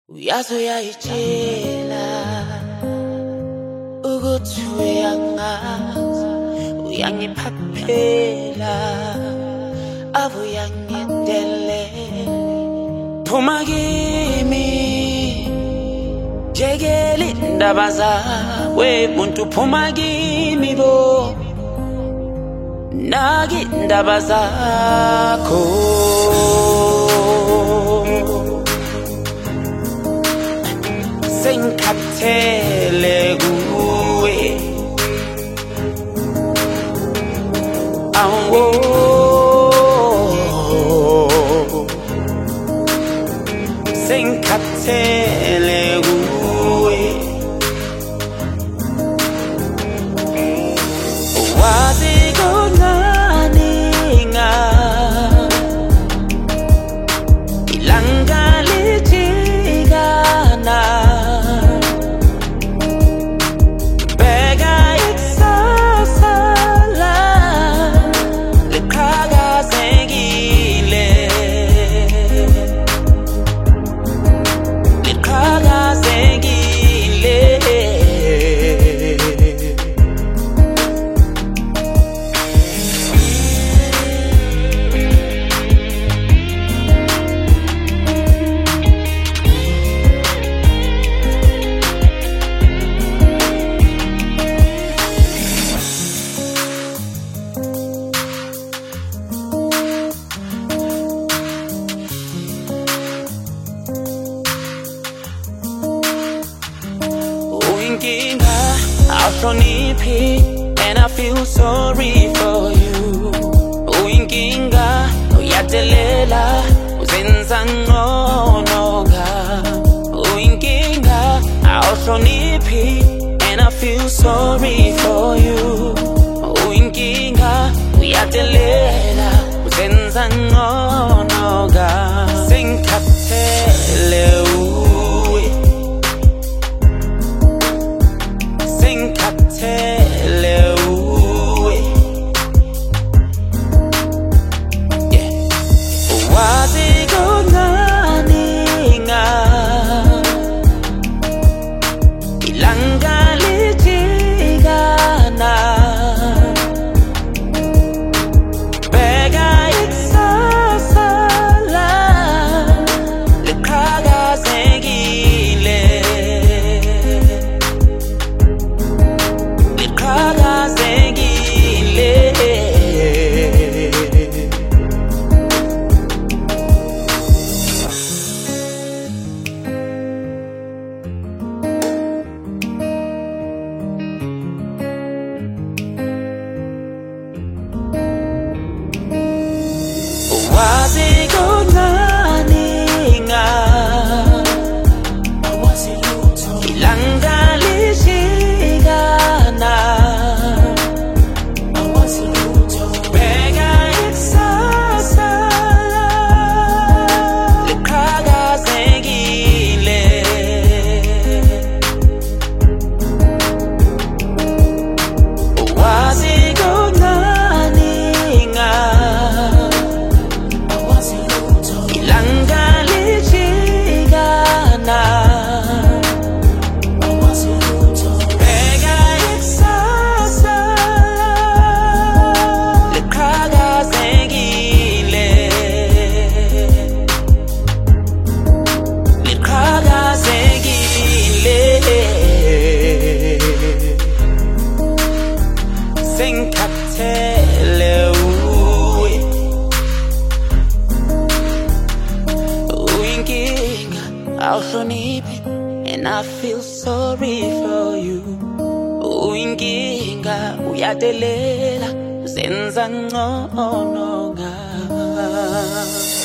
Uyazi uyayitshela ukuthi uyangazi, uyangiphaphela ave uyangidele. Phuma kimi jekela indaba zakwe muntu, phuma kimi bo naki indaba zakho. Sengikhathele kuwe awo, sengikhathele kuwe. Wazi kunani nga ilanga lijikana, awuhloniphi and I feel sorry for you. Uyinkinga, uyadelela, uzenza ngcono-ga. Uyinkinga, awuhloniphi and I feel sorry for you. Uyinkinga, uyadelela, uzenza ngcono-ga. Sengikhathele awuhloniphi and I feel sorry for you. Uyinkinga, uyadelela, uzenza ngcono-ga.